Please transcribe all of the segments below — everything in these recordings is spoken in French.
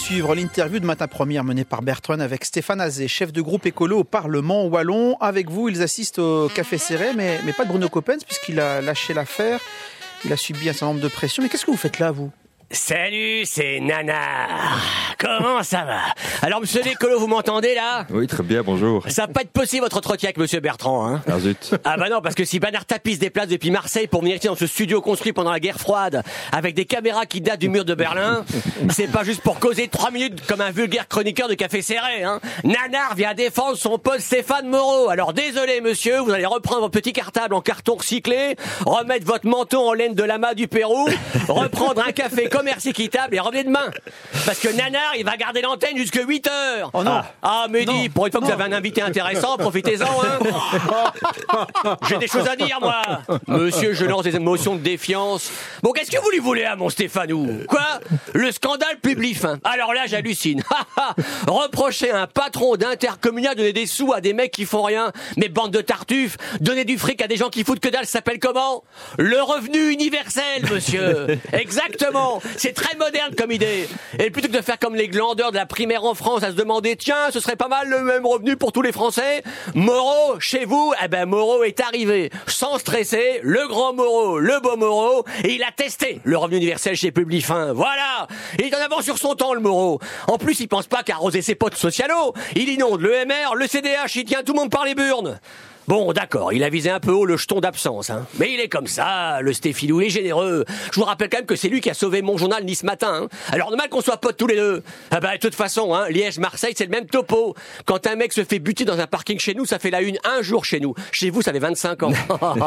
suivre l'interview de Matin Première menée par Bertrand avec Stéphane Azé, chef de groupe écolo au Parlement wallon. Avec vous, ils assistent au Café Serré, mais pas de Bruno Coppens puisqu'il a lâché l'affaire. Il a subi un certain nombre de pressions. Mais qu'est-ce que vous faites là, vous ? Salut, c'est Nanar. Comment ça va ? Alors, monsieur l'écolo, vous m'entendez là ? Oui, très bien, bonjour. Ça va pas être possible votre entretien avec monsieur Bertrand, hein ? Ah zut. Ah bah non, parce que si Bernard Tapie se déplace depuis Marseille pour venir ici dans ce studio construit pendant la guerre froide, avec des caméras qui datent du mur de Berlin, c'est pas juste pour causer 3 minutes comme un vulgaire chroniqueur de Café Serré, hein. Nanar vient défendre son pote Stéphane Moreau. Alors désolé monsieur, vous allez reprendre votre petit cartable en carton recyclé, remettre votre manteau en laine de lama du Pérou, reprendre un café commerce équitable et revenez demain. Parce que Nanar, il va garder l'antenne jusque 8h. Oh non. Ah, Mehdi, pour une fois que vous avez un invité intéressant, profitez-en, hein. J'ai des choses à dire, moi. Monsieur, je lance des émotions de défiance. Bon, qu'est-ce que vous lui voulez à mon Stéphanou ? Quoi ? Le scandale Publifin. Alors là, j'hallucine. Reprocher à un patron d'intercommunal de donner des sous à des mecs qui font rien. Mais bande de tartuffes, donner du fric à des gens qui foutent que dalle, ça s'appelle comment ? Le revenu universel, monsieur. Exactement. C'est très moderne comme idée. Et plutôt que de faire comme les glandeurs de la primaire en France à se demander, tiens, ce serait pas mal le même revenu pour tous les Français. Moreau, chez vous, eh ben Moreau est arrivé, sans stresser, le grand Moreau, le beau Moreau, et il a testé le revenu universel chez Publifin. Voilà. Il est en avance sur son temps, le Moreau. En plus, il pense pas qu'à arroser ses potes socialos. Il inonde le MR, le CDH, il tient tout le monde par les burnes. Bon, d'accord, il a visé un peu haut le jeton d'absence, hein. Mais il est comme ça, le Stéphilou, il est généreux. Je vous rappelle quand même que c'est lui qui a sauvé mon journal Nice Matin, hein. Alors normal qu'on soit potes tous les deux. Ah bah, de toute façon, hein, Liège-Marseille, c'est le même topo. Quand un mec se fait buter dans un parking chez nous, ça fait la une un jour chez nous. Chez vous, ça fait 25 ans.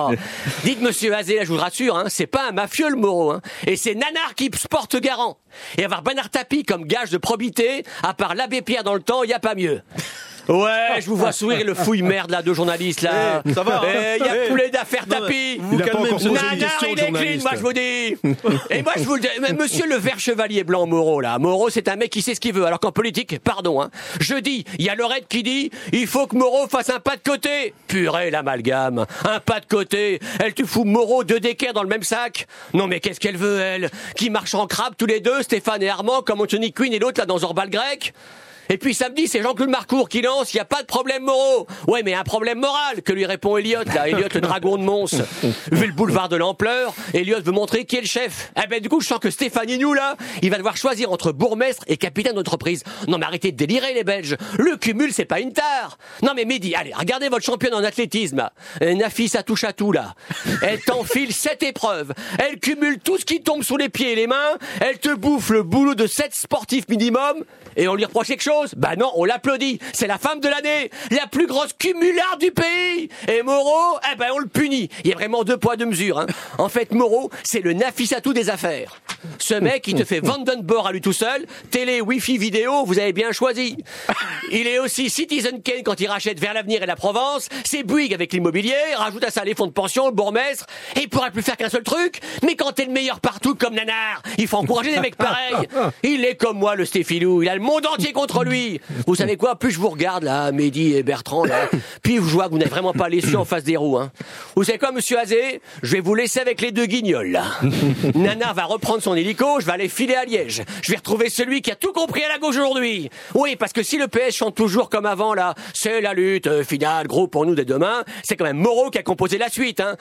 Dites, monsieur Azé, là, je vous rassure, hein, c'est pas un mafieux, le Moreau, hein. Et c'est Nanar qui se porte garant. Et avoir Bernard Tapie comme gage de probité, à part l'abbé Pierre dans le temps, y a pas mieux. Ouais, je vous vois sourire le fouille-merde là de journaliste là. Ça va, hein. Il y a poulet d'affaires Tapie. Vous calmez, monsieur. Nanar, il est clean, moi je vous dis. Et moi je vous le dis, monsieur le vert chevalier blanc Moreau là. Moreau c'est un mec qui sait ce qu'il veut. Alors qu'en politique, pardon, hein. Je dis, il y a Lorette qui dit, il faut que Moreau fasse un pas de côté. Purée l'amalgame. Un pas de côté. Elle te fout Moreau 2 d'équerre dans le même sac. Non mais qu'est-ce qu'elle veut elle ? Qui marchent en crabe tous les deux, Stéphane et Armand, comme Anthony Quinn et l'autre là dans Zorbal grec. Et puis samedi, c'est Jean-Claude Marcourt qui lance, il n'y a pas de problème Moreau. Ouais, mais un problème moral, que lui répond Elliot, là, Elliot le dragon de Mons. Vu le boulevard de l'ampleur, Elliot veut montrer qui est le chef. Eh ben du coup, je sens que Stéphane Ignou, là, il va devoir choisir entre bourgmestre et capitaine d'entreprise. Non mais arrêtez de délirer les Belges. Le cumul, c'est pas une tare. Non mais Mehdi, allez, regardez votre championne en athlétisme. Nafis, ça touche à tout, là. Elle t'enfile 7 épreuves. Elle cumule tout ce qui tombe sous les pieds et les mains. Elle te bouffe le boulot de 7 sportifs minimum. Et on lui reproche quelque chose ? Bah non, on l'applaudit. C'est la femme de l'année, la plus grosse cumularde du pays. Et Moreau, eh ben on le punit. Il y a vraiment 2 poids 2 mesures, hein. En fait, Moreau, c'est le Nafissatou des affaires. Ce mec, il te fait Vandenborg à lui tout seul. Télé, wifi, vidéo, vous avez bien choisi. Il est aussi Citizen Kane quand il rachète Vers l'Avenir et la Provence. C'est Bouygues avec l'immobilier. Rajoute à ça les fonds de pension, le bourgmestre. Et il pourrait plus faire qu'un seul truc. Mais quand t'es le meilleur partout comme Nanar, il faut encourager des mecs pareils. Il est comme moi, le Stéphilou. Il a le monde entier contre lui. Vous savez quoi, plus je vous regarde là, Mehdi et Bertrand là, puis je vois que vous n'avez vraiment pas les cieux en face des roues, hein. Vous savez quoi, monsieur Azé ? Je vais vous laisser avec les 2 guignols là. Nana va reprendre son hélico, je vais aller filer à Liège. Je vais retrouver celui qui a tout compris à la gauche aujourd'hui. Oui, parce que si le PS chante toujours comme avant là, c'est la lutte finale, gros pour nous dès demain, c'est quand même Moreau qui a composé la suite, hein.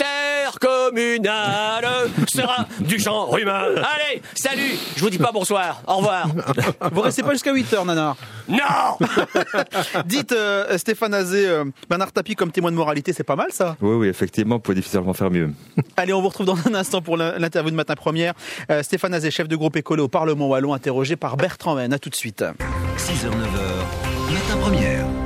L'intercommunal sera du genre humain. Allez, salut, je vous dis pas bonsoir, au revoir. Vous restez pas jusqu'à 8h, Nanar. Non. Dites, Stéphane Azé, Bernard Tapie comme témoin de moralité, c'est pas mal ça ? Oui, effectivement, on peut difficilement faire mieux. Allez, on vous retrouve dans un instant pour l'interview de Matin Première. Stéphane Azé, chef de groupe écolo au Parlement wallon, interrogé par Bertrand Haine. À tout de suite. 6h, 9h, Matin Première.